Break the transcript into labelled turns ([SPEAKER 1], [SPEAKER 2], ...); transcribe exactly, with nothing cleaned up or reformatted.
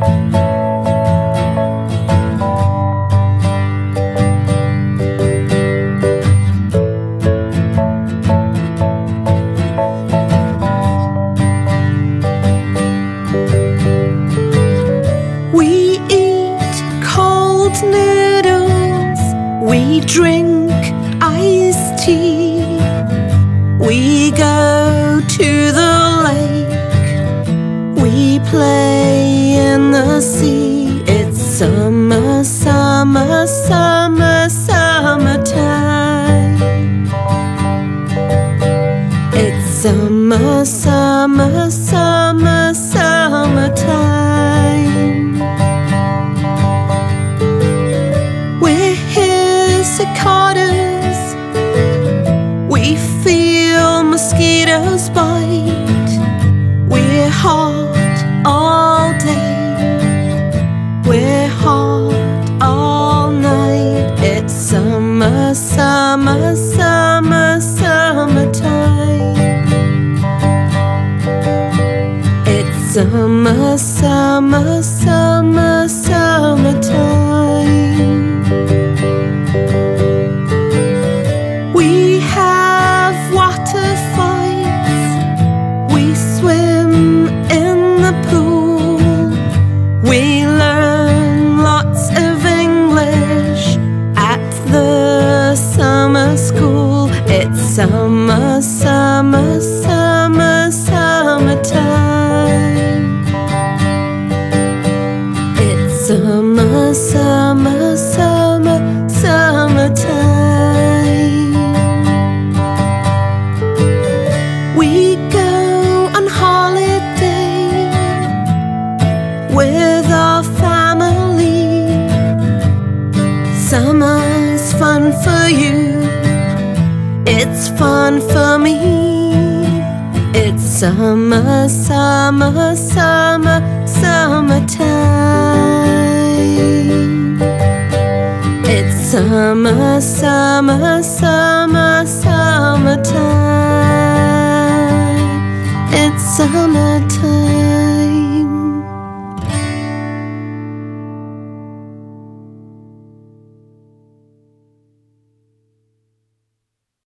[SPEAKER 1] We eat cold noodles, we drink iced tea, we go to the lake, we play in the sea. It's summer, summer, summer, summertime. It's summer, summer, summer, summertime. We're here cicadas, we feel mosquitoes bite. We're hot all day, we're hot all night. It's summer, summer, summer, summertime. It's summer, summer, summer, summertime. We have water fights, we swim in the pool, we learn lots of English at the summer school. It's summer, summer, summer, summertime. It's summer, summer, summer, summertime. We go on holiday with our family. Summer's fun for you, it's fun for me. It's summer, summer, summer, summertime. It's summer, summer, summer, summertime. It's summertime.